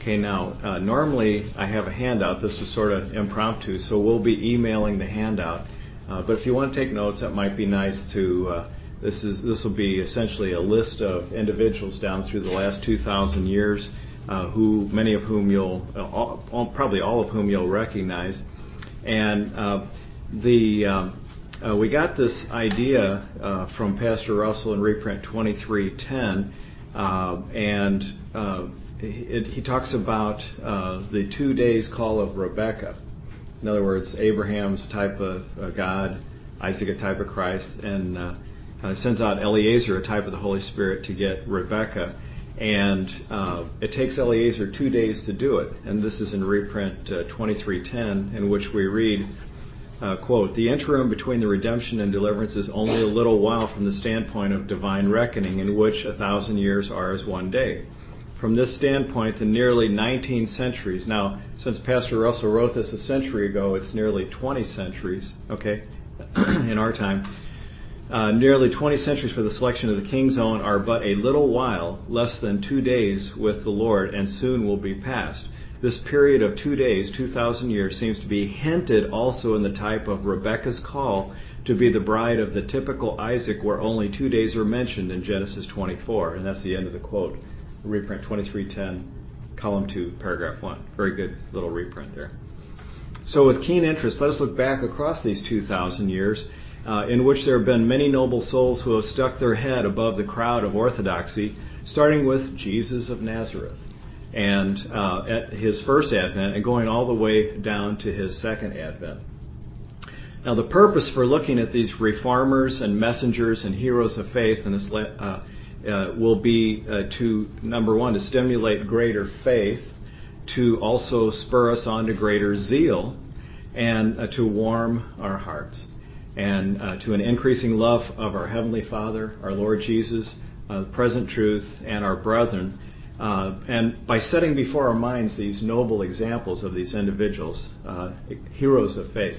Okay, now, normally I have a handout. This was sort of impromptu, so we'll be emailing the handout. But if you want to take notes, that might be nice to... This will be essentially a list of individuals down through the last 2,000 years, many of whom probably all of whom you'll recognize. And we got this idea from Pastor Russell in reprint 2310, and he talks about the 2 days call of Rebecca. In other words, Abraham's type of God, Isaac a type of Christ, and sends out Eliezer, a type of the Holy Spirit, to get Rebecca. And it takes Eliezer 2 days to do it. And this is in reprint 2310, in which we read, quote, "The interim between the redemption and deliverance is only a little while from the standpoint of divine reckoning, in which 1,000 years are as 1 day. From this standpoint, the nearly 19 centuries," now, since Pastor Russell wrote this a century ago, it's nearly 20 centuries, okay, in our time. Nearly 20 centuries for the selection of the king's own are but a little while, less than 2 days with the Lord, and soon will be past. This period of 2 days, 2,000 years, seems to be hinted also in the type of Rebekah's call to be the bride of the typical Isaac, where only 2 days are mentioned in Genesis 24. And that's the end of the quote. Reprint 2310, column 2, paragraph 1. Very good little reprint there. So with keen interest, let us look back across these 2,000 years, in which there have been many noble souls who have stuck their head above the crowd of orthodoxy, starting with Jesus of Nazareth and at his first advent, and going all the way down to his second advent. Now, the purpose for looking at these reformers and messengers and heroes of faith in this will be to, number one, to stimulate greater faith, to also spur us on to greater zeal, and to warm our hearts, and to an increasing love of our Heavenly Father, our Lord Jesus, the present truth, and our brethren. And by setting before our minds these noble examples of these individuals, heroes of faith.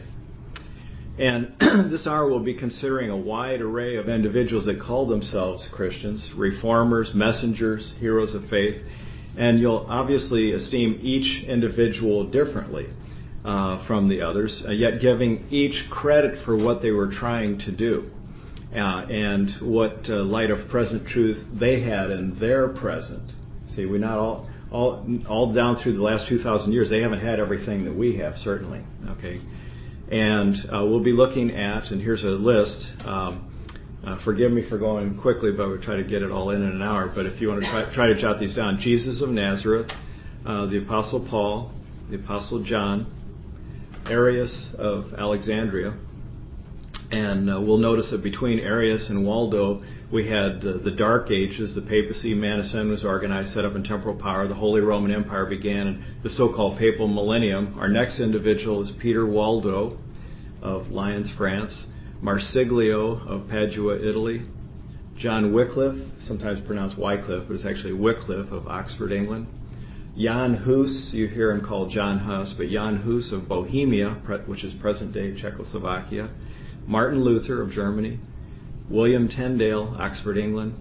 And this hour we'll be considering a wide array of individuals that call themselves Christians, reformers, messengers, heroes of faith. And you'll obviously esteem each individual differently from the others, yet giving each credit for what they were trying to do and what light of present truth they had in their present. See, we're not all down through the last 2,000 years. They haven't had everything that we have, certainly. Okay, and we'll be looking at, and here's a list. Forgive me for going quickly, but we'll try to get it all in an hour. But if you want to try to jot these down: Jesus of Nazareth, the Apostle Paul, the Apostle John, Arius of Alexandria, and we'll notice that between Arius and Waldo, we had the Dark Ages, the papacy, Manissen was organized, set up in temporal power, the Holy Roman Empire began, and the so-called papal millennium. Our next individual is Peter Waldo of Lyons, France, Marsiglio of Padua, Italy, John Wycliffe, sometimes pronounced Wycliffe, but it's actually Wycliffe of Oxford, England, Jan Hus, you hear him called John Hus, but Jan Hus of Bohemia, which is present-day Czechoslovakia, Martin Luther of Germany, William Tyndale, Oxford, England,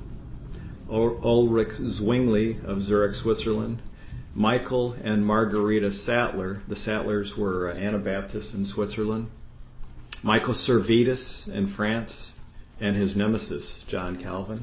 Ulrich Zwingli of Zurich, Switzerland, Michael and Margarita Sattler. The Sattlers were Anabaptists in Switzerland. Michael Servetus in France, and his nemesis, John Calvin.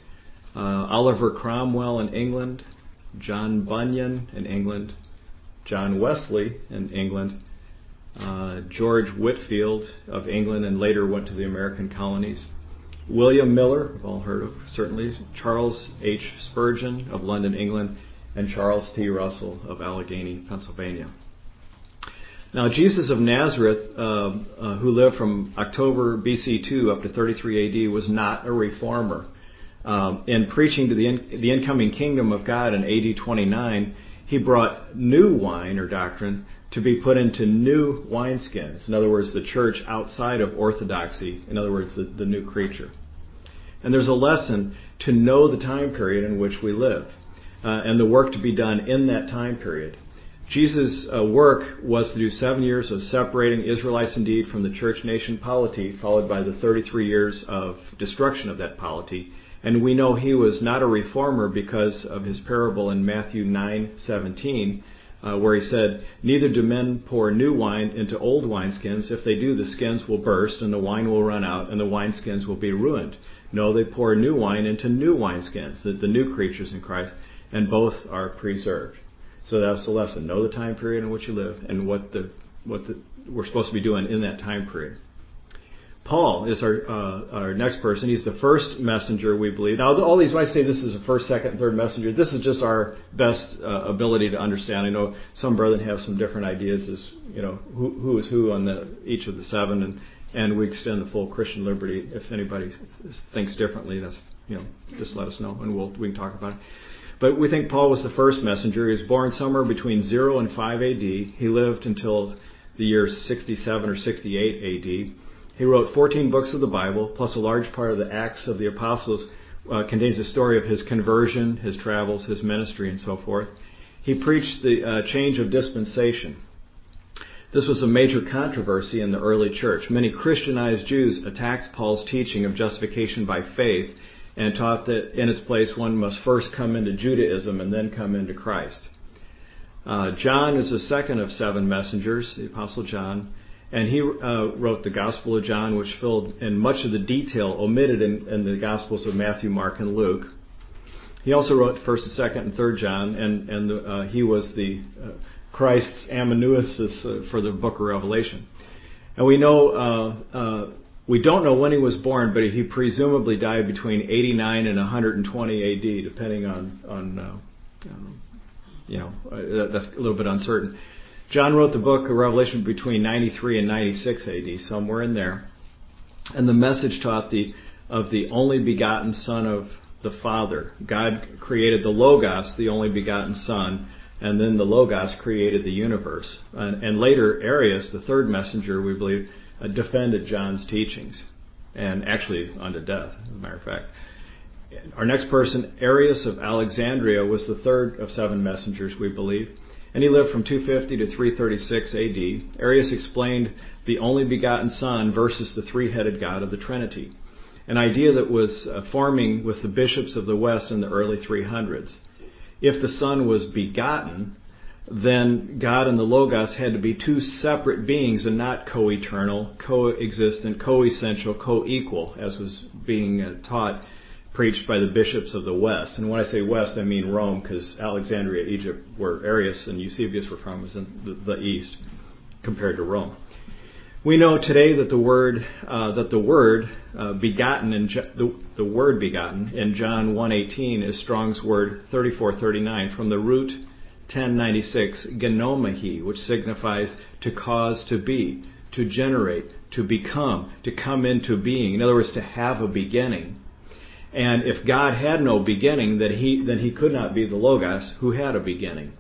Oliver Cromwell in England, John Bunyan in England, John Wesley in England, George Whitefield of England, and later went to the American colonies. William Miller, we've all heard of, certainly. Charles H. Spurgeon of London, England, and Charles T. Russell of Allegheny, Pennsylvania. Now, Jesus of Nazareth, who lived from October BC 2 up to 33 AD, was not a reformer. In preaching to the incoming kingdom of God in AD 29, he brought new wine or doctrine to be put into new wineskins. In other words, the church outside of orthodoxy. In other words, the new creature. And there's a lesson to know the time period in which we live and the work to be done in that time period. Jesus' work was to do 7 years of separating Israelites indeed from the church-nation polity, followed by the 33 years of destruction of that polity. And we know he was not a reformer because of his parable in Matthew 9:17, where he said, "Neither do men pour new wine into old wineskins. If they do, the skins will burst, and the wine will run out, and the wineskins will be ruined. No, they pour new wine into new wineskins," the new creatures in Christ, "and both are preserved." So that's the lesson. Know the time period in which you live and what we're supposed to be doing in that time period. Paul is our next person. He's the first messenger, we believe. Now, all these, when I say this is a first, second, third messenger, this is just our best ability to understand. I know some brethren have some different ideas as, who is who on each of the seven, and we extend the full Christian liberty. If anybody thinks differently, that's, just let us know, and we can talk about it. But we think Paul was the first messenger. He was born somewhere between 0 and 5 A.D. He lived until the year 67 or 68 A.D. He wrote 14 books of the Bible, plus a large part of the Acts of the Apostles contains the story of his conversion, his travels, his ministry, and so forth. He preached the change of dispensation. This was a major controversy in the early church. Many Christianized Jews attacked Paul's teaching of justification by faith and taught that in its place one must first come into Judaism and then come into Christ. John is the second of seven messengers, the Apostle John. And he wrote the Gospel of John, which filled in much of the detail omitted in the Gospels of Matthew, Mark, and Luke. He also wrote 1st and 2nd and 3rd John, and he was the Christ's amanuensis for the book of Revelation. And we know we don't know when he was born, but he presumably died between 89 and 120 A.D., depending on that's a little bit uncertain. John wrote the book of Revelation between 93 and 96 A.D., somewhere in there. And the message taught of the only begotten Son of the Father. God created the Logos, the only begotten Son, and then the Logos created the universe. And later, Arius, the third messenger, we believe, defended John's teachings, and actually unto death, as a matter of fact. Our next person, Arius of Alexandria, was the third of seven messengers, we believe. And he lived from 250 to 336 A.D. Arius explained the only begotten Son versus the three-headed God of the Trinity, an idea that was forming with the bishops of the West in the early 300s. If the Son was begotten, then God and the Logos had to be two separate beings and not co-eternal, co-existent, co-essential, co-equal, as was being preached by the bishops of the West. And when I say West, I mean Rome, because Alexandria, Egypt, where Arius and Eusebius were from, was in the East, compared to Rome. We know today that the word begotten the word begotten in John 1:18 is Strong's word 3439 from the root 1096 genomai, which signifies to cause to be, to generate, to become, to come into being. In other words, to have a beginning. And if God had no beginning, then he could not be the Logos who had a beginning.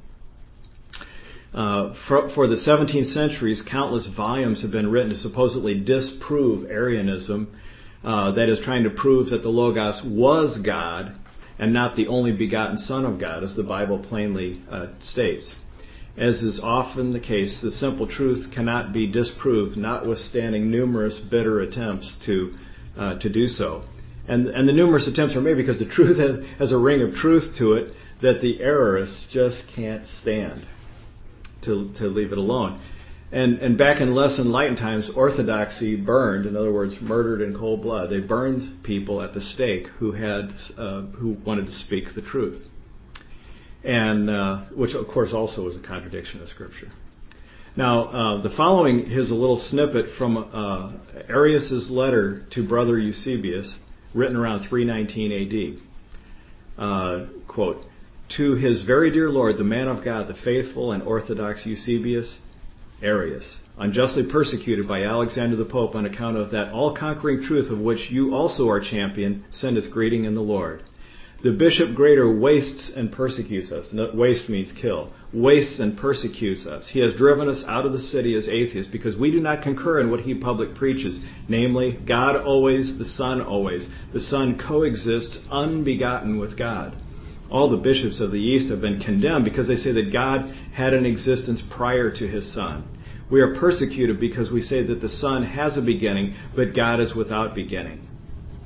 For the 17th centuries, countless volumes have been written to supposedly disprove Arianism, that is, trying to prove that the Logos was God and not the only begotten Son of God, as the Bible plainly states. As is often the case, the simple truth cannot be disproved, notwithstanding numerous bitter attempts to do so. And the numerous attempts are made because the truth has a ring of truth to it that the errorists just can't stand to leave it alone. And back in less enlightened times, orthodoxy burned, in other words, murdered in cold blood. They burned people at the stake who wanted to speak the truth, and which of course also was a contradiction of Scripture. Now, the following is a little snippet from Arius's letter to Brother Eusebius, written around 319 A.D. Quote, "To his very dear Lord, the man of God, the faithful and orthodox Eusebius, Arius, unjustly persecuted by Alexander the Pope on account of that all-conquering truth of which you also are champion, sendeth greeting in the Lord. The bishop greater wastes and persecutes us." Waste means kill. Wastes and persecutes us. He has driven us out of the city as atheists because we do not concur in what he public preaches, namely, God always, the Son always. The Son coexists unbegotten with God. All the bishops of the East have been condemned because they say that God had an existence prior to his Son. We are persecuted because we say that the Son has a beginning, but God is without beginning.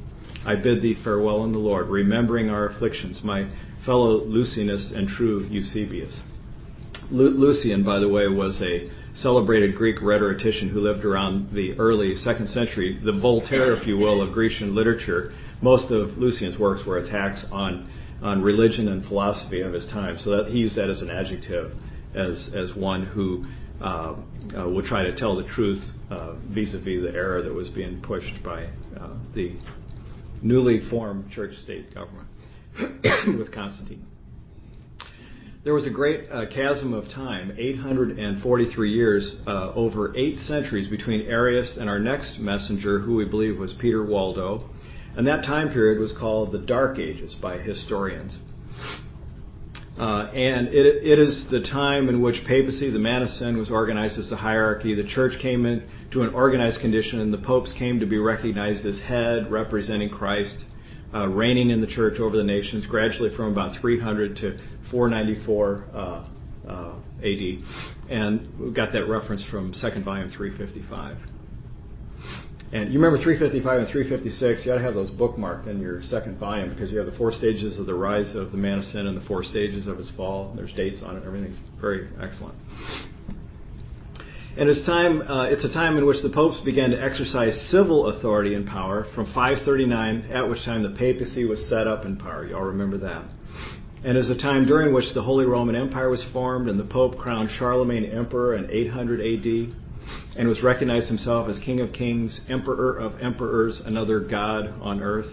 I bid thee farewell in the Lord, remembering our afflictions, my fellow Lucianist and true Eusebius. Lucian, by the way, was a celebrated Greek rhetorician who lived around the early 2nd century, the Voltaire, if you will, of Grecian literature. Most of Lucian's works were attacks on religion and philosophy of his time, so that he used that as an adjective, as one who would try to tell the truth vis-a-vis the error that was being pushed by the newly formed church-state government with Constantine. There was a great chasm of time, 843 years, over 8 centuries, between Arius and our next messenger, who we believe was Peter Waldo. And that time period was called the Dark Ages by historians. And it is the time in which papacy, the man of sin, was organized as a hierarchy. The church came into an organized condition, and the popes came to be recognized as head, representing Christ, reigning in the church over the nations, gradually from about 300 to 494 AD. And we got that reference from 2nd volume 355. And you remember 355 and 356, you ought to have those bookmarked in your 2nd volume, because you have the 4 stages of the rise of the man of sin and the 4 stages of his fall. There's dates on it. Everything's very excellent. And it's a time in which the popes began to exercise civil authority and power from 539, at which time the papacy was set up in power. You all remember that. And is a time during which the Holy Roman Empire was formed, and the Pope crowned Charlemagne emperor in 800 AD, and was recognized himself as King of Kings, Emperor of Emperors, another God on earth.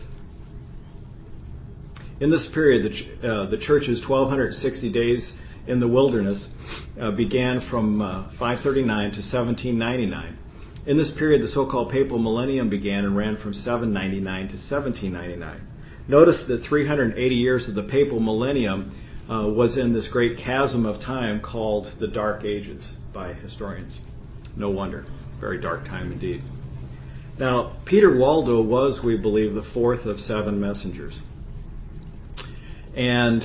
In this period, the Church's 1,260 days in the wilderness began from 539 to 1799. In this period, the so-called Papal Millennium began and ran from 799 to 1799. Notice that 380 years of the Papal Millennium was in this great chasm of time called the Dark Ages by historians. No wonder. Very dark time indeed. Now, Peter Waldo was, we believe, the 4th of 7 messengers. And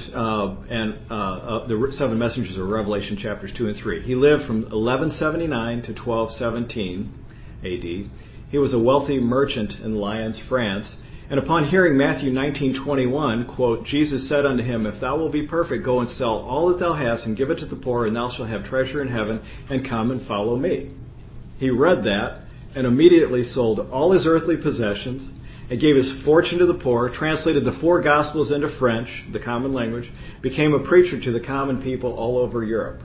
the 7 messengers of Revelation chapters 2 and 3. He lived from 1179 to 1217 AD. He was a wealthy merchant in Lyons, France. And upon hearing Matthew 19:21, quote, Jesus said unto him, If thou wilt be perfect, go and sell all that thou hast and give it to the poor, and thou shalt have treasure in heaven, and come and follow me. He read that and immediately sold all his earthly possessions and gave his fortune to the poor, translated the 4 Gospels into French, the common language, became a preacher to the common people all over Europe.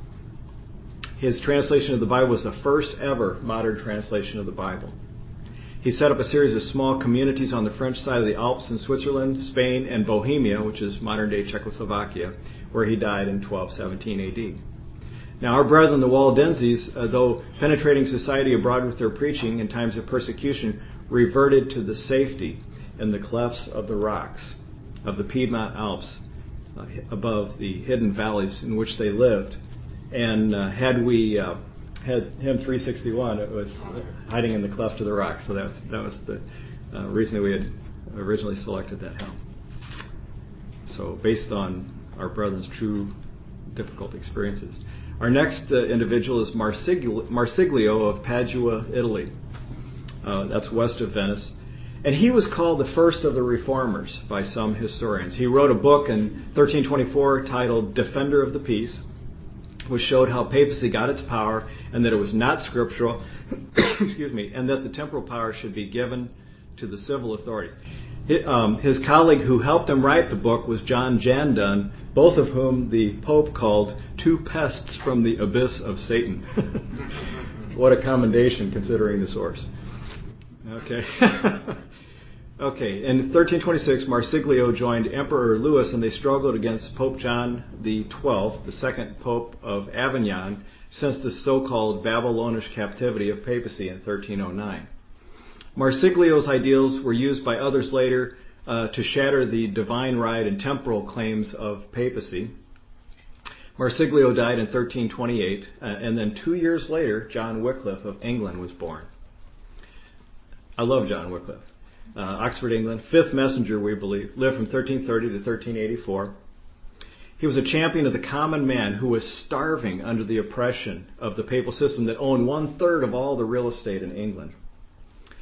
His translation of the Bible was the first ever modern translation of the Bible. He set up a series of small communities on the French side of the Alps in Switzerland, Spain, and Bohemia, which is modern-day Czechoslovakia, where he died in 1217 AD. Now, our brethren, the Waldenses, though penetrating society abroad with their preaching in times of persecution, reverted to the safety in the clefts of the rocks of the Piedmont Alps, above the hidden valleys in which they lived. And had we had hymn 361, it was hiding in the cleft of the rock. So that was the reason that we had originally selected that hymn. So based on our brethren's true difficult experiences. Our next individual is Marsiglio of Padua, Italy. That's west of Venice. And he was called the first of the reformers by some historians. He wrote a book in 1324 titled Defender of the Peace, which showed how papacy got its power and that it was not scriptural, and that the temporal power should be given to the civil authorities. His colleague who helped him write the book was John Jandun, both of whom the Pope called 2 pests from the abyss of Satan. What a commendation considering the source. Okay. Okay, in 1326, Marsiglio joined Emperor Louis, and they struggled against Pope John XII, the second Pope of Avignon, since the so-called Babylonish captivity of papacy in 1309. Marsiglio's ideals were used by others later to shatter the divine right and temporal claims of papacy. Marsiglio died in 1328, and then 2 years later, John Wycliffe of England was born. I love John Wycliffe. Oxford, England, 5th messenger, we believe, lived from 1330 to 1384. He was a champion of the common man who was starving under the oppression of the papal system that owned 1/3 of all the real estate in England.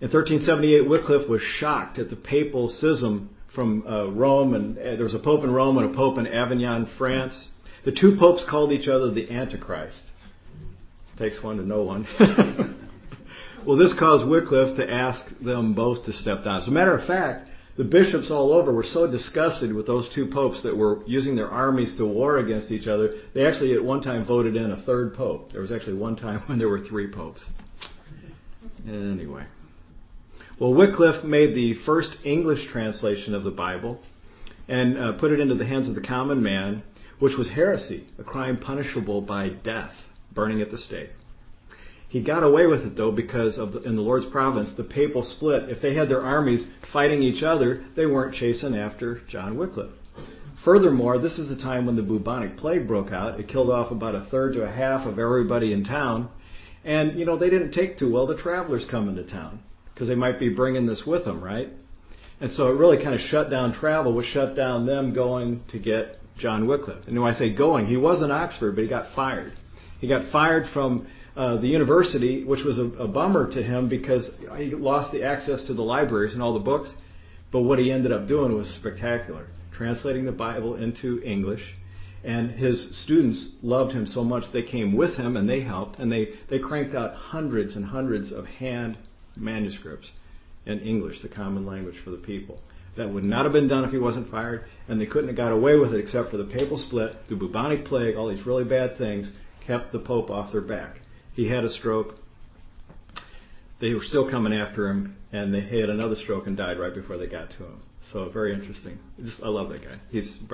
In 1378, Wycliffe was shocked at the papal schism from Rome, and there was a pope in Rome and a pope in Avignon, France. The two popes called each other the Antichrist. Takes one to know one. Well, this caused Wycliffe to ask them both to step down. As a matter of fact, the bishops all over were so disgusted with those two popes that were using their armies to war against each other, they actually at one time voted in a third pope. There was actually one time when there were three popes. Anyway. Well, Wycliffe made the first English translation of the Bible and put it into the hands of the common man, which was heresy, a crime punishable by death, burning at the stake. He got away with it, though, because in the Lord's providence, the papal split. If they had their armies fighting each other, they weren't chasing after John Wycliffe. Furthermore, this is the time when the bubonic plague broke out. It killed off about a third to a half of everybody in town. And, they didn't take too well to travelers coming to town, because they might be bringing this with them, right? And so it really kind of shut down travel, which shut down them going to get John Wycliffe. And when I say going, he was in Oxford, but he got fired. He got fired from the university, which was a bummer to him because he lost the access to the libraries and all the books. But what he ended up doing was spectacular, translating the Bible into English. And his students loved him so much they came with him and they helped. And they cranked out hundreds and hundreds of hand manuscripts in English, the common language for the people. That would not have been done if he wasn't fired. And they couldn't have got away with it except for the papal split, the bubonic plague, all these really bad things kept the Pope off their back. He had a stroke. They were still coming after him, and they had another stroke and died right before they got to him. So very interesting. I love that guy.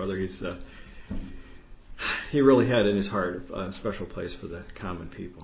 He really had in his heart a special place for the common people.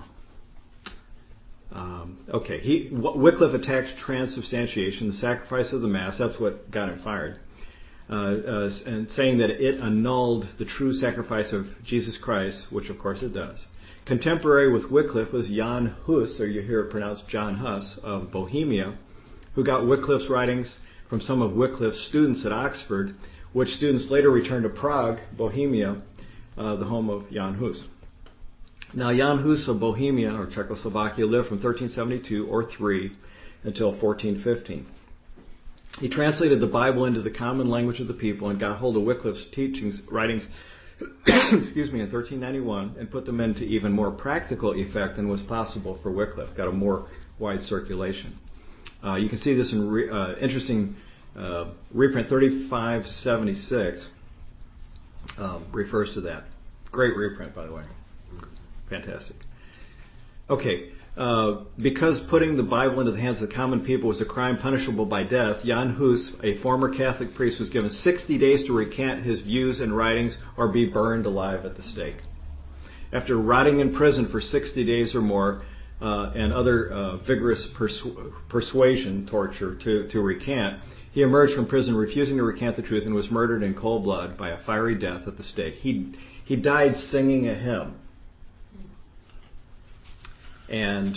Wycliffe attacked transubstantiation, the sacrifice of the Mass. That's what got him fired. And saying that it annulled the true sacrifice of Jesus Christ, which of course it does. Contemporary with Wycliffe was Jan Hus, or you hear it pronounced John Huss, of Bohemia, who got Wycliffe's writings from some of Wycliffe's students at Oxford, which students later returned to Prague, Bohemia, the home of Jan Hus. Now, Jan Hus of Bohemia, or Czechoslovakia, lived from 1372 or 3 until 1415. He translated the Bible into the common language of the people and got hold of Wycliffe's writings in 1391 and put them into even more practical effect than was possible for Wycliffe. Got a more wide circulation. You can see this in interesting reprint 3576 refers to that. Great reprint, by the way. Fantastic. Okay. Because putting the Bible into the hands of the common people was a crime punishable by death, Jan Hus, a former Catholic priest, was given 60 days to recant his views and writings or be burned alive at the stake. After rotting in prison for 60 days or more and other vigorous persuasion, torture, to recant, he emerged from prison refusing to recant the truth and was murdered in cold blood by a fiery death at the stake. He died singing a hymn. And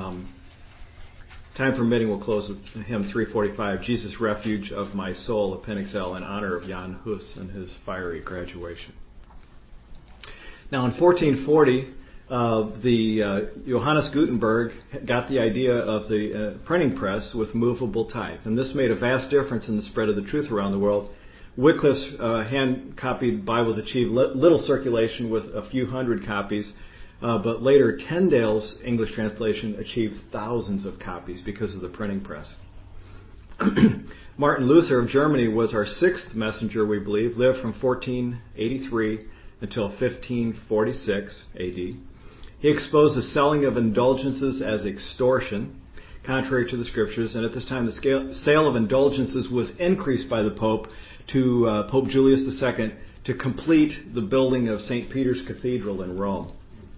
time permitting, we'll close with hymn 345, Jesus, Refuge of My Soul, Appendix L, in honor of Jan Hus and his fiery graduation. Now, in 1440, Johannes Gutenberg got the idea of the printing press with movable type, and this made a vast difference in the spread of the truth around the world. Wycliffe's hand-copied Bibles achieved little circulation with a few hundred copies, but later Tyndale's English translation achieved thousands of copies because of the printing press. Martin Luther of Germany was our sixth messenger, we believe, lived from 1483 until 1546 AD. He exposed the selling of indulgences as extortion, contrary to the Scriptures, and at this time the sale of indulgences was increased by the Pope to Pope Julius II to complete the building of St. Peter's Cathedral in Rome.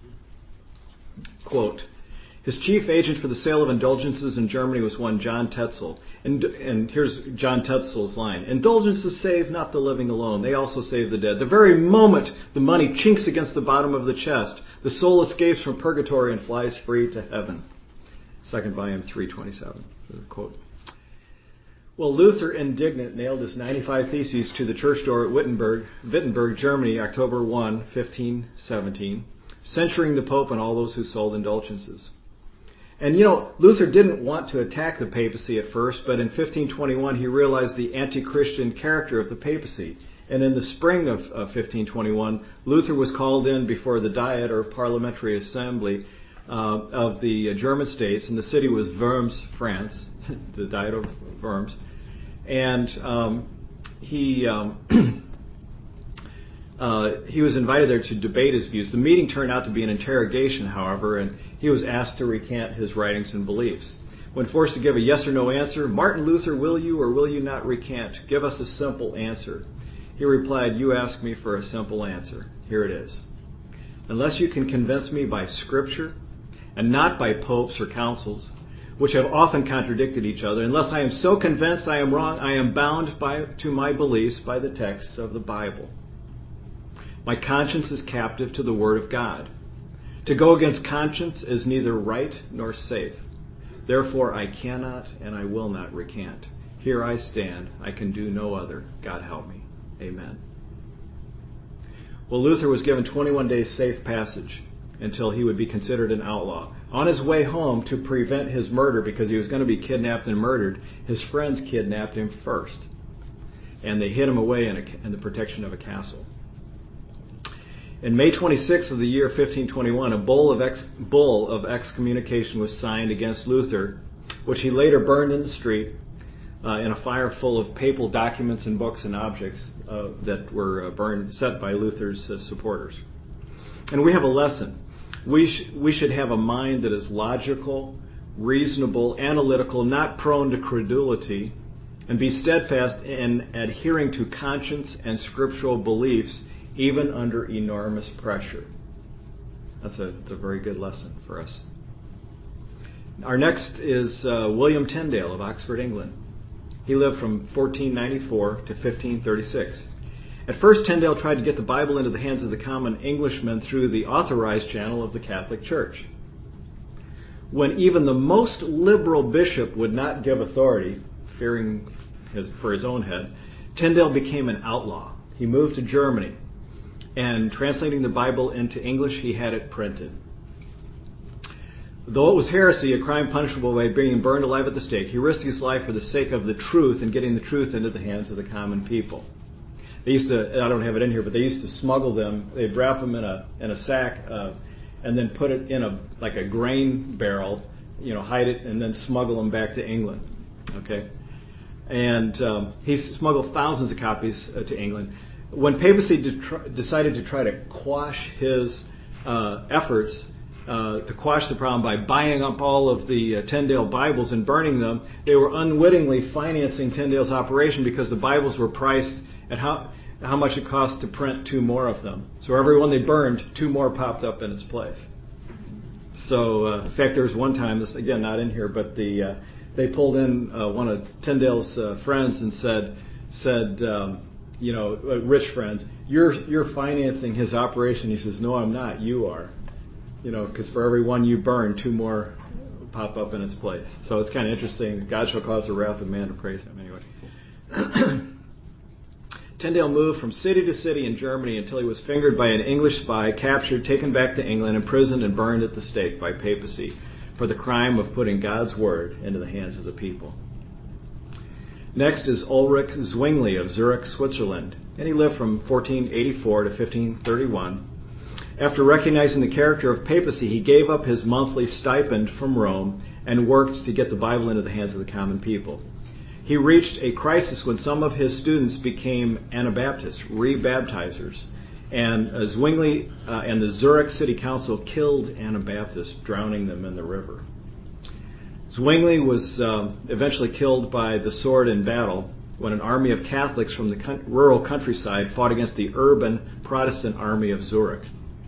Quote, his chief agent for the sale of indulgences in Germany was one John Tetzel. And here's John Tetzel's line. Indulgences save not the living alone. They also save the dead. The very moment the money chinks against the bottom of the chest, the soul escapes from purgatory and flies free to heaven. Second volume, 327. Quote. Well, Luther, indignant, nailed his 95 Theses to the church door at Wittenberg, Germany, October 1, 1517. Censuring the Pope and all those who sold indulgences. And Luther didn't want to attack the papacy at first, but in 1521 he realized the anti-Christian character of the papacy. And in the spring of 1521, Luther was called in before the Diet, or Parliamentary Assembly, of the German states, and the city was Worms, France, the Diet of Worms. And he was invited there to debate his views. The meeting turned out to be an interrogation, however, and he was asked to recant his writings and beliefs. When forced to give a yes or no answer, "Martin Luther, will you or will you not recant? Give us a simple answer." He replied, "You ask me for a simple answer. Here it is. Unless you can convince me by Scripture, and not by popes or councils, which have often contradicted each other, unless I am so convinced I am wrong, I am bound to my beliefs by the texts of the Bible. My conscience is captive to the Word of God. To go against conscience is neither right nor safe. Therefore I cannot and I will not recant. Here I stand. I can do no other. God help me. Amen." Well, Luther was given 21 days safe passage until he would be considered an outlaw. On his way home, to prevent his murder, because he was going to be kidnapped and murdered, his friends kidnapped him first. And they hid him away in the protection of a castle. In May 26th of the year 1521, a bull of excommunication was signed against Luther, which he later burned in the street in a fire full of papal documents and books and objects that were set by Luther's supporters. And we have a lesson. We should have a mind that is logical, reasonable, analytical, not prone to credulity, and be steadfast in adhering to conscience and scriptural beliefs, even under enormous pressure. That's a very good lesson for us. Our next is William Tyndale of Oxford, England. He lived from 1494 to 1536. At first, Tyndale tried to get the Bible into the hands of the common Englishman through the authorized channel of the Catholic Church. When even the most liberal bishop would not give authority, fearing for his own head, Tyndale became an outlaw. He moved to Germany, and translating the Bible into English, he had it printed. Though it was heresy, a crime punishable by being burned alive at the stake, he risked his life for the sake of the truth and getting the truth into the hands of the common people. They used to, I don't have it in here, but they used to smuggle them. They'd wrap them in a sack and then put it in a grain barrel, hide it, and then smuggle them back to England. Okay, and he smuggled thousands of copies to England. When papacy decided to try to quash his efforts to quash the problem by buying up all of the Tyndale Bibles and burning them, they were unwittingly financing Tyndale's operation, because the Bibles were priced at how much it cost to print 2 more of them. So every one they burned, 2 more popped up in its place. So, in fact, there was one time, this again not in here, but they pulled in one of Tyndale's friends and said, rich friends, you're financing his operation. He says, "No, I'm not. You are." Because for every one you burn, 2 more pop up in its place. So it's kind of interesting. God shall cause the wrath of man to praise him. Anyway. Tyndale moved from city to city in Germany until he was fingered by an English spy, captured, taken back to England, imprisoned, and burned at the stake by papacy for the crime of putting God's word into the hands of the people. Next is Ulrich Zwingli of Zurich, Switzerland, and he lived from 1484 to 1531. After recognizing the character of papacy, he gave up his monthly stipend from Rome and worked to get the Bible into the hands of the common people. He reached a crisis when some of his students became Anabaptists, rebaptizers, and Zwingli and the Zurich City Council killed Anabaptists, drowning them in the river. Zwingli was eventually killed by the sword in battle when an army of Catholics from the rural countryside fought against the urban Protestant army of Zurich.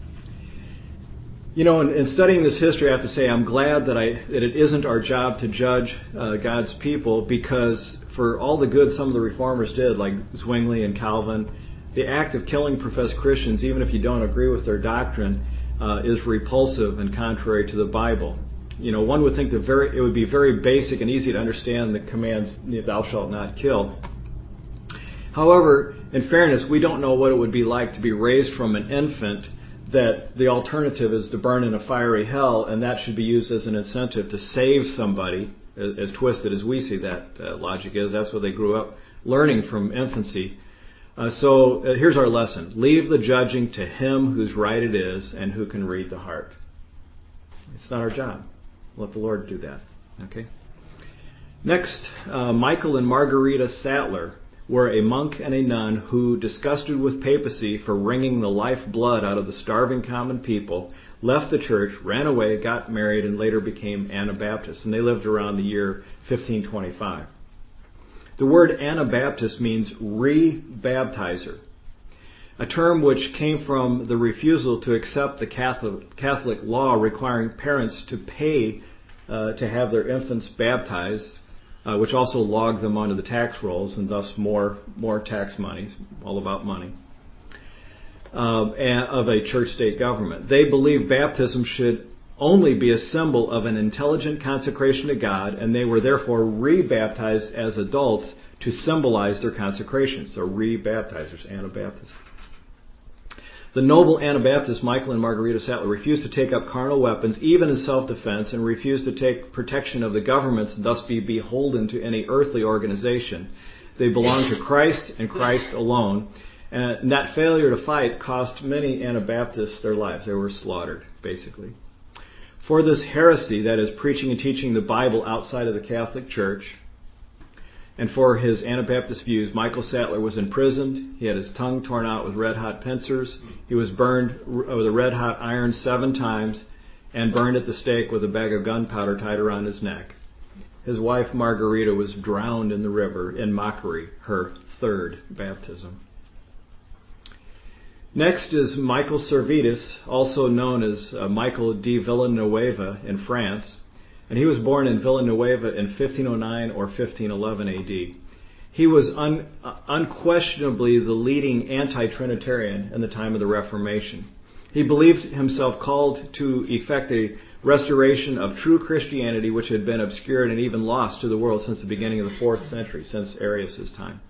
In studying this history, I have to say I'm glad that it isn't our job to judge God's people, because for all the good some of the reformers did, like Zwingli and Calvin, the act of killing professed Christians, even if you don't agree with their doctrine, is repulsive and contrary to the Bible. One would think it would be very basic and easy to understand the commands, "Thou shalt not kill." However, in fairness, we don't know what it would be like to be raised from an infant that the alternative is to burn in a fiery hell, and that should be used as an incentive to save somebody, as twisted as we see that logic is. That's what they grew up learning from infancy. So here's our lesson. Leave the judging to him whose right it is and who can read the heart. It's not our job. Let the Lord do that. Okay. Next, Michael and Margarita Sattler were a monk and a nun who, disgusted with papacy for wringing the lifeblood out of the starving common people, left the church, ran away, got married, and later became Anabaptists. And they lived around the year 1525. The word Anabaptist means re-baptizer, a term which came from the refusal to accept the Catholic law requiring parents to pay to have their infants baptized, which also logged them onto the tax rolls, and thus more tax money, all about money, of a church-state government. They believed baptism should only be a symbol of an intelligent consecration to God, and they were therefore re-baptized as adults to symbolize their consecration. So re-baptizers, Anabaptists. The noble Anabaptists, Michael and Margarita Sattler, refused to take up carnal weapons, even in self-defense, and refused to take protection of the governments and thus be beholden to any earthly organization. They belonged to Christ and Christ alone. And that failure to fight cost many Anabaptists their lives. They were slaughtered, basically. For this heresy, that is, preaching and teaching the Bible outside of the Catholic Church, and for his Anabaptist views, Michael Sattler was imprisoned. He had his tongue torn out with red-hot pincers. He was burned with a red-hot iron 7 times and burned at the stake with a bag of gunpowder tied around his neck. His wife, Margarita, was drowned in the river in mockery, her 3rd baptism. Next is Michael Servetus, also known as Michael de Villanueva in France. And he was born in Villanueva in 1509 or 1511 AD. He was unquestionably the leading anti-Trinitarian in the time of the Reformation. He believed himself called to effect a restoration of true Christianity, which had been obscured and even lost to the world since the beginning of the 4th century, since Arius' time.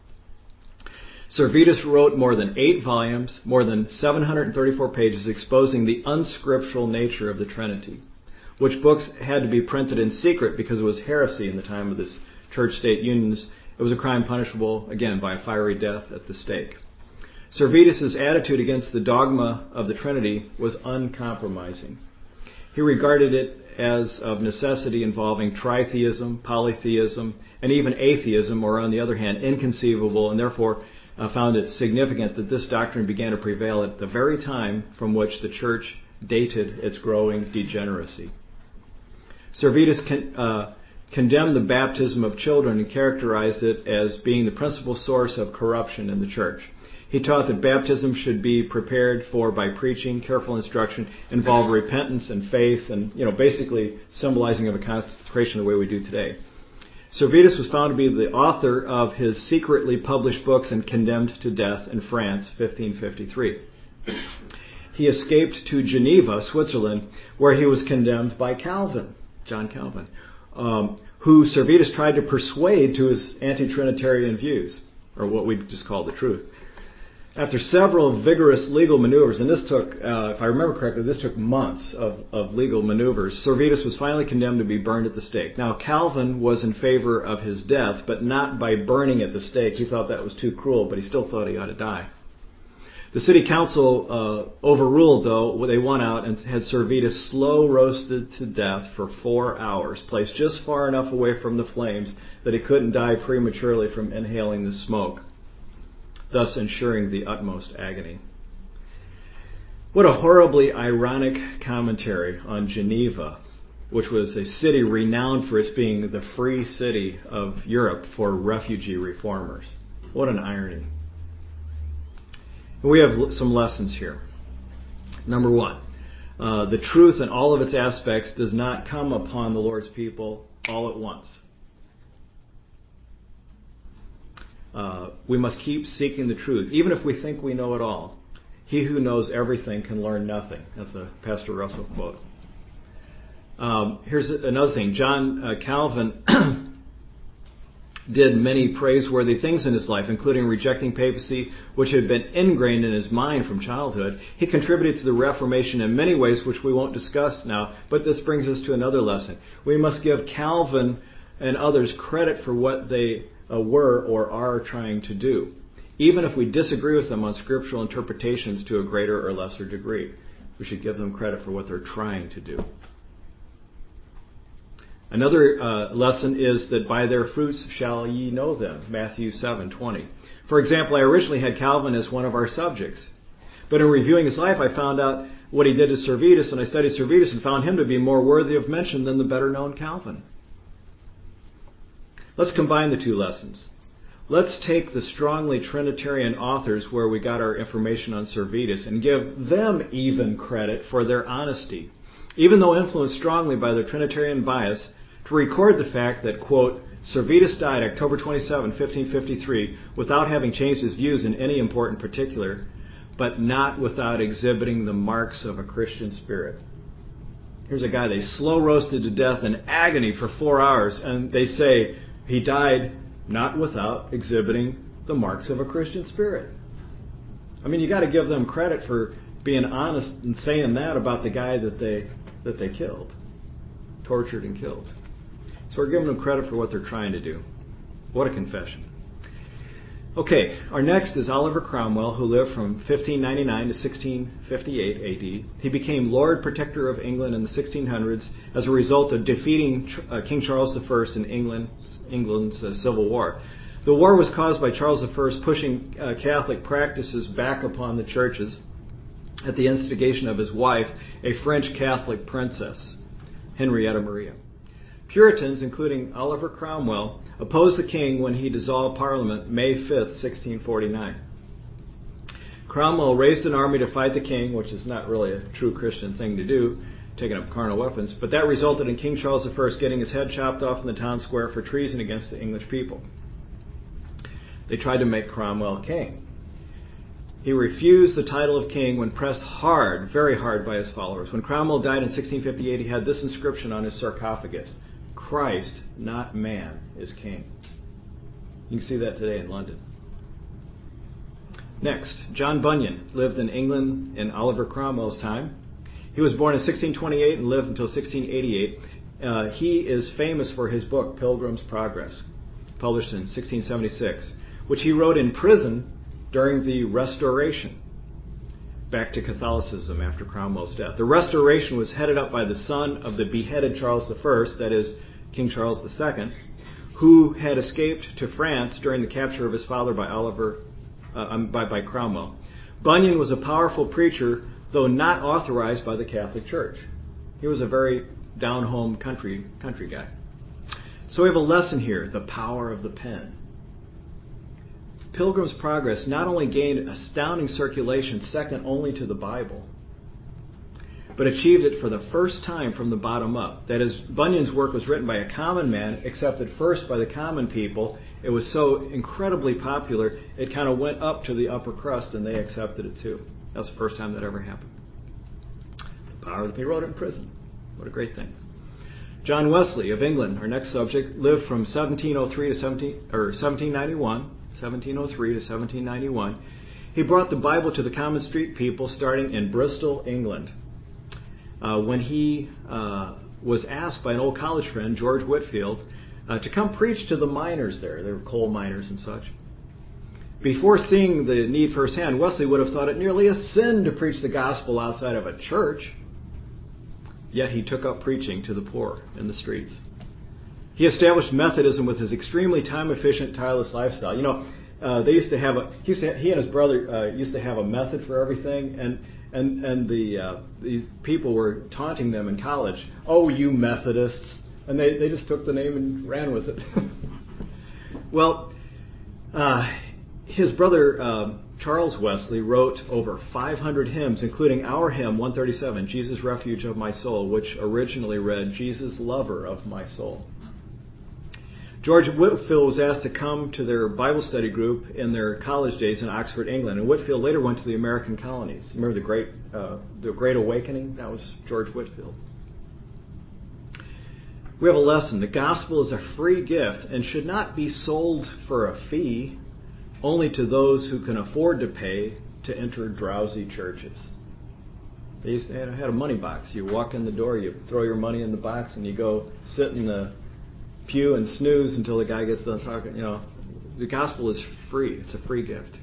Servetus wrote more than 8 volumes, more than 734 pages, exposing the unscriptural nature of the Trinity, which books had to be printed in secret because it was heresy in the time of this church-state unions. It was a crime punishable, again, by a fiery death at the stake. Servetus' attitude against the dogma of the Trinity was uncompromising. He regarded it as of necessity involving tritheism, polytheism, and even atheism, or on the other hand, inconceivable, and therefore found it significant that this doctrine began to prevail at the very time from which the church dated its growing degeneracy. Servetus condemned the baptism of children and characterized it as being the principal source of corruption in the church. He taught that baptism should be prepared for by preaching, careful instruction, involve repentance and faith, and basically symbolizing of a consecration the way we do today. Servetus was found to be the author of his secretly published books and condemned to death in France, 1553. He escaped to Geneva, Switzerland, where he was condemned by Calvin, John Calvin, who Servetus tried to persuade to his anti-Trinitarian views, or what we just call the truth. After several vigorous legal maneuvers, and this took, if I remember correctly, this took months of legal maneuvers, Servetus was finally condemned to be burned at the stake. Now, Calvin was in favor of his death, but not by burning at the stake. He thought that was too cruel, but he still thought he ought to die. The city council overruled, though. They won out and had Servetus slow roasted to death for 4 hours, placed just far enough away from the flames that he couldn't die prematurely from inhaling the smoke, thus ensuring the utmost agony. What a horribly ironic commentary on Geneva, which was a city renowned for its being the free city of Europe for refugee reformers. What an irony. We have some lessons here. Number 1, the truth in all of its aspects does not come upon the Lord's people all at once. We must keep seeking the truth, even if we think we know it all. He who knows everything can learn nothing. That's a Pastor Russell quote. Here's another thing. John Calvin did many praiseworthy things in his life, including rejecting papacy, which had been ingrained in his mind from childhood. He contributed to the Reformation in many ways, which we won't discuss now, but this brings us to another lesson. We must give Calvin and others credit for what they were or are trying to do, even if we disagree with them on scriptural interpretations to a greater or lesser degree. We should give them credit for what they're trying to do. Another lesson is that by their fruits shall ye know them, Matthew 7:20. For example, I originally had Calvin as one of our subjects, but in reviewing his life, I found out what he did to Servetus, and I studied Servetus and found him to be more worthy of mention than the better-known Calvin. Let's combine the two lessons. Let's take the strongly Trinitarian authors where we got our information on Servetus and give them even credit for their honesty, even though influenced strongly by their Trinitarian bias, to record the fact that, quote, Servetus died October 27, 1553, without having changed his views in any important particular, but not without exhibiting the marks of a Christian spirit. Here's a guy they slow roasted to death in agony for 4 hours, and they say he died not without exhibiting the marks of a Christian spirit. I mean, you got to give them credit for being honest and saying that about the guy that they killed, tortured and killed. So we're giving them credit for what they're trying to do. What a confession. Okay, our next is Oliver Cromwell, who lived from 1599 to 1658 AD. He became Lord Protector of England in the 1600s as a result of defeating King Charles I in England's Civil War. The war was caused by Charles I pushing Catholic practices back upon the churches at the instigation of his wife, a French Catholic princess, Henrietta Maria. Puritans, including Oliver Cromwell, opposed the king when he dissolved Parliament May 5, 1649. Cromwell raised an army to fight the king, which is not really a true Christian thing to do, taking up carnal weapons, but that resulted in King Charles I getting his head chopped off in the town square for treason against the English people. They tried to make Cromwell king. He refused the title of king when pressed hard, very hard by his followers. When Cromwell died in 1658, he had this inscription on his sarcophagus: Christ, not man, is king. You can see that today in London. Next, John Bunyan lived in England in Oliver Cromwell's time. He was born in 1628 and lived until 1688. He is famous for his book, Pilgrim's Progress, published in 1676, which he wrote in prison during the Restoration, back to Catholicism after Cromwell's death. The Restoration was headed up by the son of the beheaded Charles I, that is, King Charles II, who had escaped to France during the capture of his father by by Cromwell. Bunyan was a powerful preacher, though not authorized by the Catholic Church. He was a very down-home country guy. So we have a lesson here, the power of the pen. Pilgrim's Progress not only gained astounding circulation second only to the Bible, but achieved it for the first time from the bottom up. That is, Bunyan's work was written by a common man, accepted first by the common people. It was so incredibly popular, it kind of went up to the upper crust and they accepted it too. That's the first time that ever happened. The power that he wrote it in prison. What a great thing. John Wesley of England, our next subject, lived from 1703 to 1703 to 1791. He brought the Bible to the common street people starting in Bristol, England. When he was asked by an old college friend, George Whitefield, to come preach to the miners there. They were coal miners and such. Before seeing the need firsthand, Wesley would have thought it nearly a sin to preach the gospel outside of a church. Yet he took up preaching to the poor in the streets. He established Methodism with his extremely time-efficient, tireless lifestyle. You know, they used to have he and his brother used to have a method for everything, and these people were taunting them in college. Oh, you Methodists! And they just took the name and ran with it. Well, his brother Charles Wesley wrote over 500 hymns, including our hymn 137, Jesus Refuge of My Soul, which originally read, Jesus Lover of My Soul. George Whitefield was asked to come to their Bible study group in their college days in Oxford, England, and Whitefield later went to the American colonies. Remember the Great Awakening? That was George Whitefield. We have a lesson. The gospel is a free gift and should not be sold for a fee only to those who can afford to pay to enter drowsy churches. They used to have a money box. You walk in the door, you throw your money in the box, and you go sit in the pew and snooze until the guy gets done talking. The gospel is free. It's a free gift.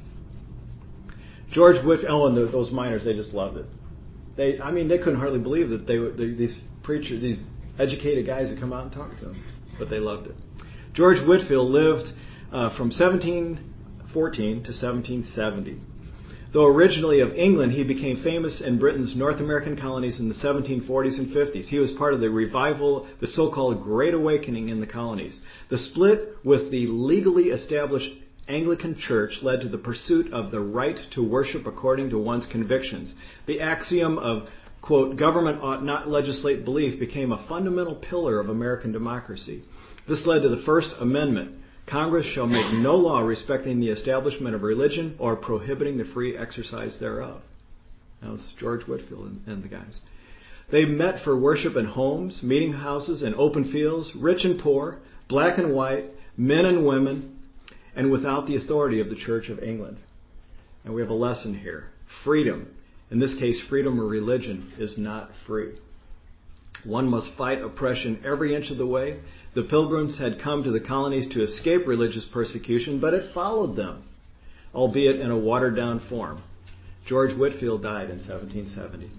George Whitefield, and those miners, they just loved it. They couldn't hardly believe that these preachers, these educated guys would come out and talk to them, but they loved it. George Whitefield lived from 1714 to 1770. Though originally of England, he became famous in Britain's North American colonies in the 1740s and 50s. He was part of the revival, the so-called Great Awakening in the colonies. The split with the legally established Anglican Church led to the pursuit of the right to worship according to one's convictions. The axiom of, quote, government ought not legislate belief became a fundamental pillar of American democracy. This led to the First Amendment. Congress shall make no law respecting the establishment of religion or prohibiting the free exercise thereof. That was George Whitefield and the guys. They met for worship in homes, meeting houses, and open fields, rich and poor, black and white, men and women, and without the authority of the Church of England. And we have a lesson here. Freedom, in this case freedom of religion, is not free. One must fight oppression every inch of the way. The Pilgrims had come to the colonies to escape religious persecution, but it followed them, albeit in a watered-down form. George Whitefield died in 1770.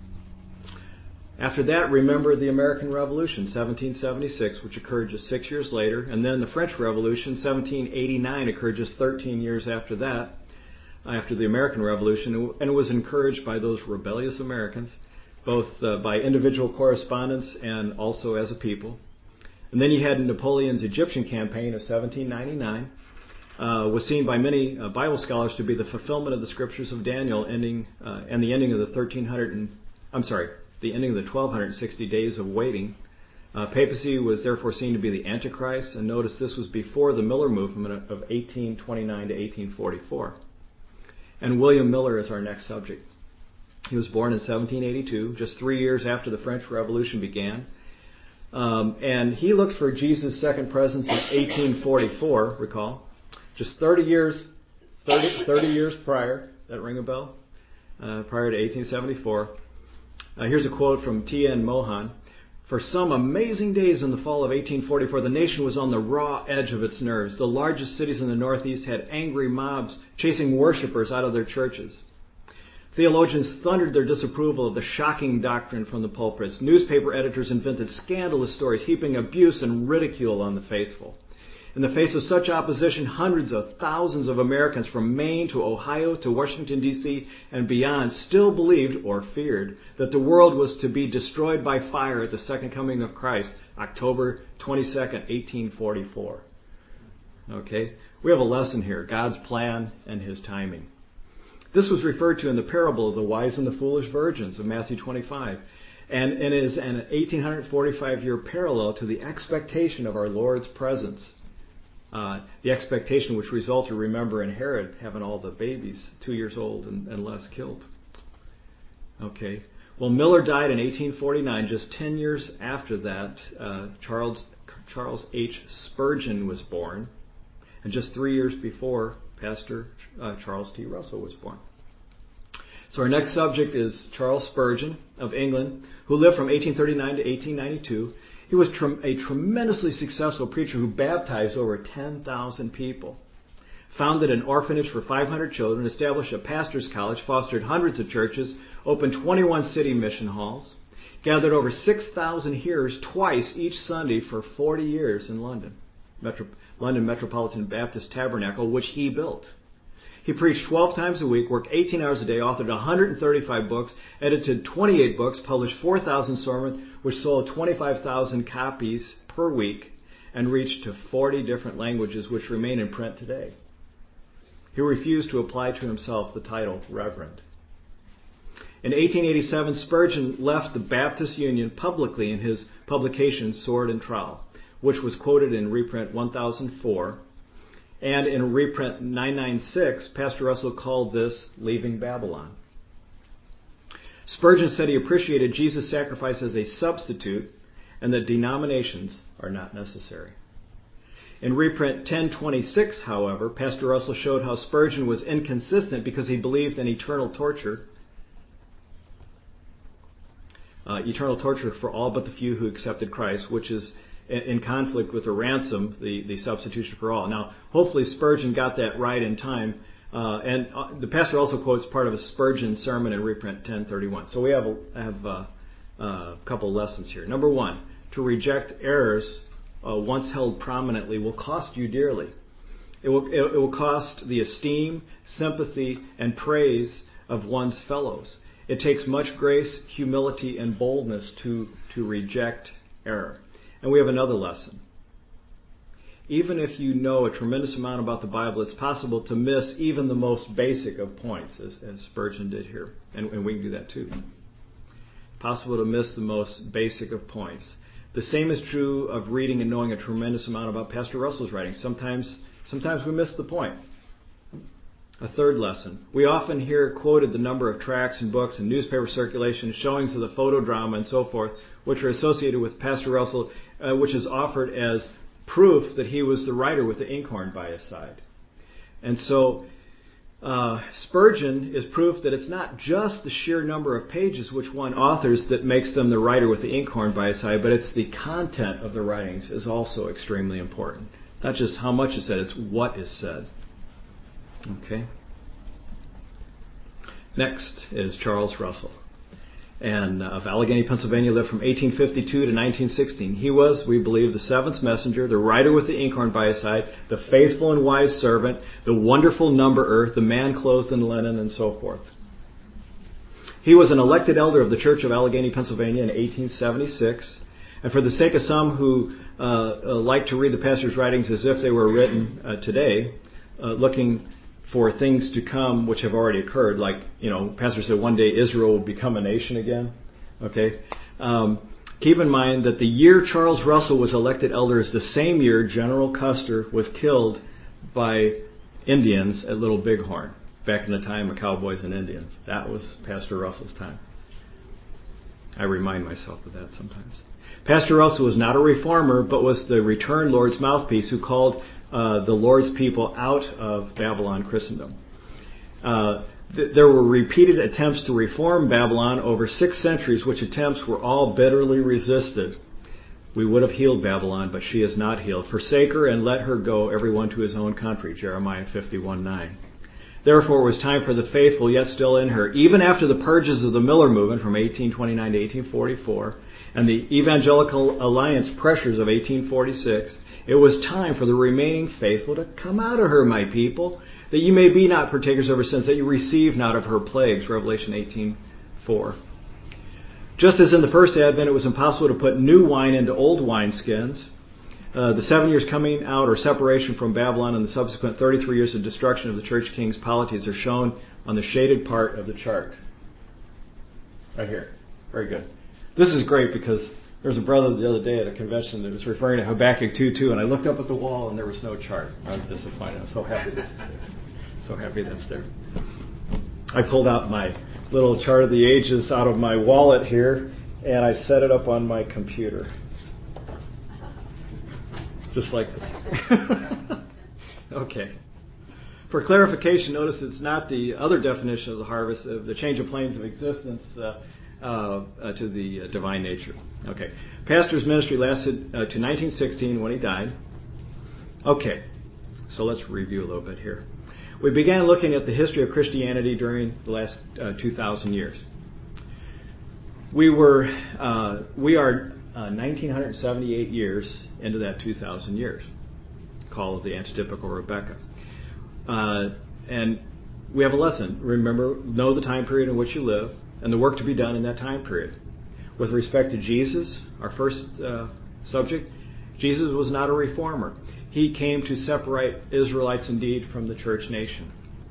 After that, remember the American Revolution, 1776, which occurred just 6 years later, and then the French Revolution, 1789, occurred just 13 years after that, after the American Revolution, and it was encouraged by those rebellious Americans, both by individual correspondence and also as a people. And then you had Napoleon's Egyptian campaign of 1799, was seen by many Bible scholars to be the fulfillment of the scriptures of Daniel, and the ending of the 1260 days of waiting. Papacy was therefore seen to be the Antichrist, and notice this was before the Miller movement of 1829 to 1844. And William Miller is our next subject. He was born in 1782, just 3 years after the French Revolution began. And he looked for Jesus' second presence in 1844, recall. Just 30 years prior. Does that ring a bell? Prior to 1874. Here's a quote from T.N. Mohan. For some amazing days in the fall of 1844, the nation was on the raw edge of its nerves. The largest cities in the Northeast had angry mobs chasing worshipers out of their churches. Theologians thundered their disapproval of the shocking doctrine from the pulpits. Newspaper editors invented scandalous stories, heaping abuse and ridicule on the faithful. In the face of such opposition, hundreds of thousands of Americans from Maine to Ohio to Washington, D.C. and beyond still believed or feared that the world was to be destroyed by fire at the second coming of Christ, October 22nd, 1844. Okay? We have a lesson here, God's plan and His timing. This was referred to in the parable of the wise and the foolish virgins of Matthew 25. And it is an 1845-year parallel to the expectation of our Lord's presence. The expectation which resulted, remember, in Herod having all the babies 2 years old and less killed. Okay. Well, Miller died in 1849. Just 10 years after that, Charles H. Spurgeon was born. And just 3 years before, Pastor Charles T. Russell was born. So our next subject is Charles Spurgeon of England, who lived from 1839 to 1892. He was a tremendously successful preacher who baptized over 10,000 people, founded an orphanage for 500 children, established a pastor's college, fostered hundreds of churches, opened 21 city mission halls, gathered over 6,000 hearers twice each Sunday for 40 years in London. London Metropolitan Baptist Tabernacle, which he built. He preached 12 times a week, worked 18 hours a day, authored 135 books, edited 28 books, published 4,000 sermons, which sold 25,000 copies per week, and reached to 40 different languages, which remain in print today. He refused to apply to himself the title Reverend. In 1887, Spurgeon left the Baptist Union publicly in his publication Sword and Trowel, which was quoted in reprint 1004. And in reprint 996, Pastor Russell called this Leaving Babylon. Spurgeon said he appreciated Jesus' sacrifice as a substitute and that denominations are not necessary. In reprint 1026, however, Pastor Russell showed how Spurgeon was inconsistent because he believed in eternal torture for all but the few who accepted Christ, which is in conflict with the ransom, the substitution for all. Now, hopefully Spurgeon got that right in time, and the pastor also quotes part of a Spurgeon sermon in reprint 1031. So we have a couple lessons here. Number one, to reject errors once held prominently will cost you dearly. It will cost the esteem, sympathy, and praise of one's fellows. It takes much grace, humility, and boldness to reject error. And we have another lesson. Even if you know a tremendous amount about the Bible, it's possible to miss even the most basic of points, as Spurgeon did here. And we can do that too. Possible to miss the most basic of points. The same is true of reading and knowing a tremendous amount about Pastor Russell's writings. Sometimes we miss the point. A third lesson. We often hear quoted the number of tracts and books and newspaper circulation, showings of the photodrama and so forth, which are associated with Pastor Russell, which is offered as proof that he was the writer with the inkhorn by his side. And so Spurgeon is proof that it's not just the sheer number of pages which one authors that makes them the writer with the inkhorn by his side, but it's the content of the writings is also extremely important. It's not just how much is said, it's what is said. Okay. Next is Charles Russell, and of Allegheny, Pennsylvania, lived from 1852 to 1916. He was, we believe, the seventh messenger, the writer with the inkhorn by his side, the faithful and wise servant, the wonderful numberer, the man clothed in linen, and so forth. He was an elected elder of the Church of Allegheny, Pennsylvania in 1876. And for the sake of some who like to read the pastor's writings as if they were written today, looking for things to come which have already occurred, like, Pastor said one day Israel will become a nation again. Okay, keep in mind that the year Charles Russell was elected elder is the same year General Custer was killed by Indians at Little Bighorn, back in the time of cowboys and Indians. That was Pastor Russell's time. I remind myself of that sometimes. Pastor Russell was not a reformer, but was the returned Lord's mouthpiece who called the Lord's people out of Babylon Christendom. There were repeated attempts to reform Babylon over 6 centuries, which attempts were all bitterly resisted. We would have healed Babylon, but she is not healed. Forsake her and let her go, everyone to his own country, Jeremiah 51:9. Therefore it was time for the faithful, yet still in her, even after the purges of the Miller movement from 1829 to 1844, and the Evangelical Alliance pressures of 1846, it was time for the remaining faithful to come out of her, my people, that you may be not partakers of her sins, that you receive not of her plagues, Revelation 18:4. Just as in the first advent it was impossible to put new wine into old wineskins, the 7 years coming out or separation from Babylon and the subsequent 33 years of destruction of the church king's polities are shown on the shaded part of the chart. Right here. Very good. This is great because there was a brother the other day at a convention that was referring to Habakkuk 2:2, and I looked up at the wall and there was no chart. I was disappointed. I'm so happy this is there. So happy that's there. I pulled out my little chart of the ages out of my wallet here, and I set it up on my computer. Just like this. Okay. For clarification, notice it's not the other definition of the harvest, of the change of planes of existence to the divine nature. Okay. Pastor's ministry lasted to 1916 when he died. Okay. So let's review a little bit here. We began looking at the history of Christianity during the last 2,000 years. We are 1978 years into that 2,000 years. Call of the antitypical Rebecca. And we have a lesson. Remember, know the time period in which you live and the work to be done in that time period. With respect to Jesus, our first subject, Jesus was not a reformer. He came to separate Israelites indeed from the church nation.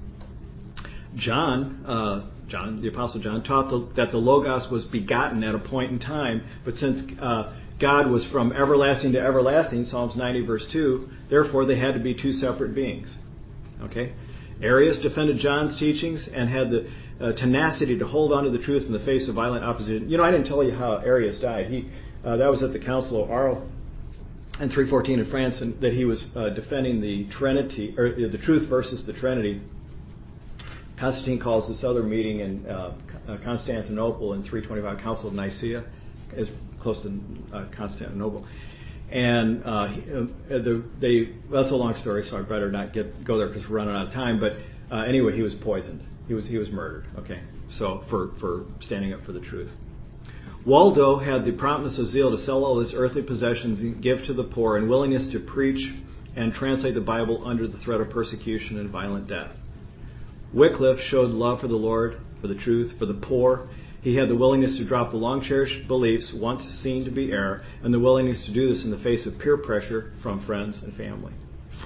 John, the Apostle John, taught that the Logos was begotten at a point in time, but since God was from everlasting to everlasting, Psalms 90 verse 2, therefore they had to be two separate beings. Okay? Arius defended John's teachings and had the tenacity to hold on to the truth in the face of violent opposition. I didn't tell you how Arius died. He That was at the Council of Arles in 314 in France, and that he was defending the Trinity, or the truth versus the Trinity. Constantine calls this other meeting in Constantinople in 325, Council of Nicaea, is close to Constantinople. And that's a long story, so I better not go there because we're running out of time. But anyway, he was poisoned. He was murdered. Okay, so for standing up for the truth. Waldo had the promptness of zeal to sell all his earthly possessions and give to the poor, and willingness to preach and translate the Bible under the threat of persecution and violent death. Wycliffe showed love for the Lord, for the truth, for the poor. He had the willingness to drop the long-cherished beliefs once seen to be error, and the willingness to do this in the face of peer pressure from friends and family.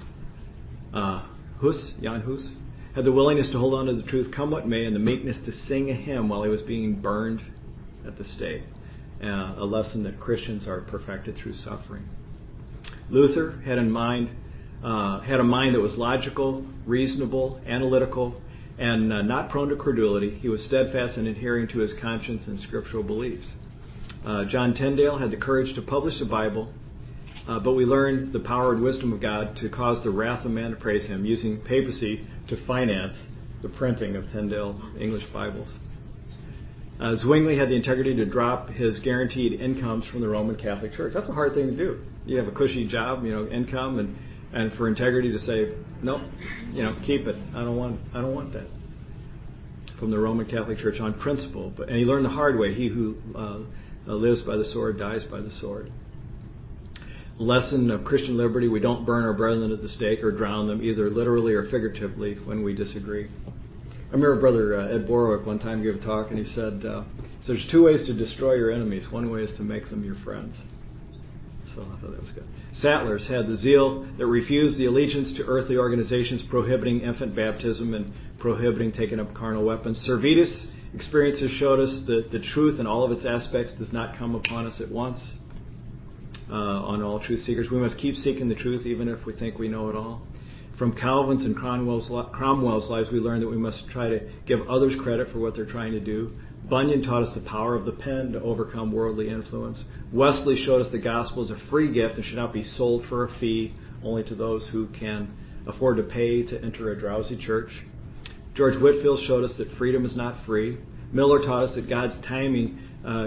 Jan Hus, had the willingness to hold on to the truth come what may, and the meekness to sing a hymn while he was being burned at the stake. A lesson that Christians are perfected through suffering. Luther had a mind that was logical, reasonable, analytical, and not prone to credulity. He was steadfast in adhering to his conscience and scriptural beliefs. John Tyndale had the courage to publish the Bible, but we learned the power and wisdom of God to cause the wrath of man to praise him, using papacy to finance the printing of Tyndale English Bibles. Zwingli had the integrity to drop his guaranteed incomes from the Roman Catholic Church. That's a hard thing to do. You have a cushy job, income, and for integrity to say, nope, keep it. I don't want that. From the Roman Catholic Church on principle. And he learned the hard way. He who lives by the sword dies by the sword. Lesson of Christian liberty: we don't burn our brethren at the stake or drown them, either literally or figuratively, when we disagree. I remember Brother Ed Borwick one time gave a talk, and he said, there's two ways to destroy your enemies. One way is to make them your friends. So I thought that was good. Sattlers had the zeal that refused the allegiance to earthly organizations prohibiting infant baptism and prohibiting taking up carnal weapons. Servetus experiences showed us that the truth in all of its aspects does not come upon us at once. On all truth seekers, we must keep seeking the truth even if we think we know it all. From Calvin's and Cromwell's lives, we learned that we must try to give others credit for what they're trying to do. Bunyan taught us the power of the pen to overcome worldly influence. Wesley showed us the gospel is a free gift and should not be sold for a fee, only to those who can afford to pay to enter a drowsy church. George Whitefield showed us that freedom is not free. Miller taught us that God's timing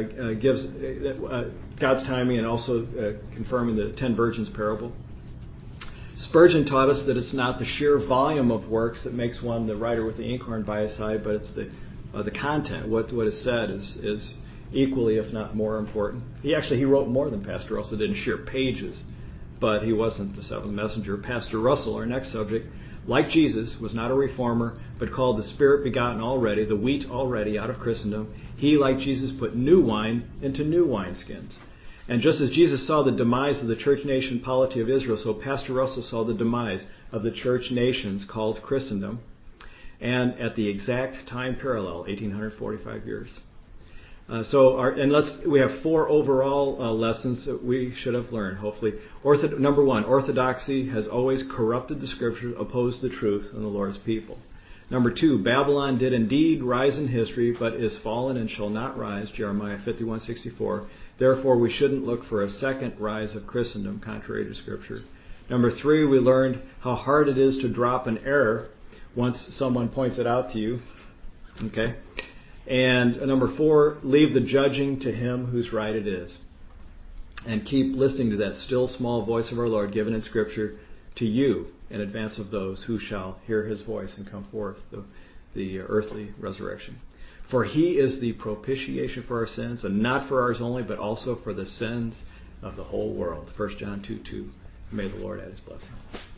and also confirming the 10 virgins parable. Spurgeon taught us that it's not the sheer volume of works that makes one the writer with the inkhorn by his side, but it's the content. What is said is equally, if not more, important. He wrote more than Pastor Russell did in sheer pages, but he wasn't the seventh messenger. Pastor Russell, our next subject, like Jesus, was not a reformer, but called the Spirit begotten already, the wheat already out of Christendom. He, like Jesus, put new wine into new wineskins. And just as Jesus saw the demise of the church nation polity of Israel, so Pastor Russell saw the demise of the church nations called Christendom, and at the exact time parallel, 1845 years. We have 4 overall lessons that we should have learned, hopefully. Number 1, orthodoxy has always corrupted the Scripture, opposed the truth, and the Lord's people. Number 2, Babylon did indeed rise in history, but is fallen and shall not rise, Jeremiah 51:64. Therefore, we shouldn't look for a second rise of Christendom, contrary to Scripture. Number 3, we learned how hard it is to drop an error once someone points it out to you. Okay? And number 4, leave the judging to Him whose right it is. And keep listening to that still small voice of our Lord given in Scripture to you in advance of those who shall hear His voice and come forth, the earthly resurrection. For He is the propitiation for our sins, and not for ours only, but also for the sins of the whole world. 1 John 2:2. May the Lord add His blessing.